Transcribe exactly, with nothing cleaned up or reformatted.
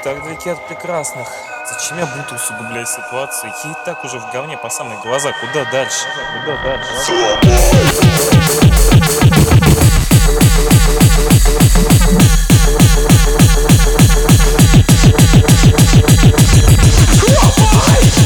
так далеки от прекрасных. Зачем я буду усугублять ситуацию? Я и так уже в говне по самые глаза. Куда дальше? Куда дальше?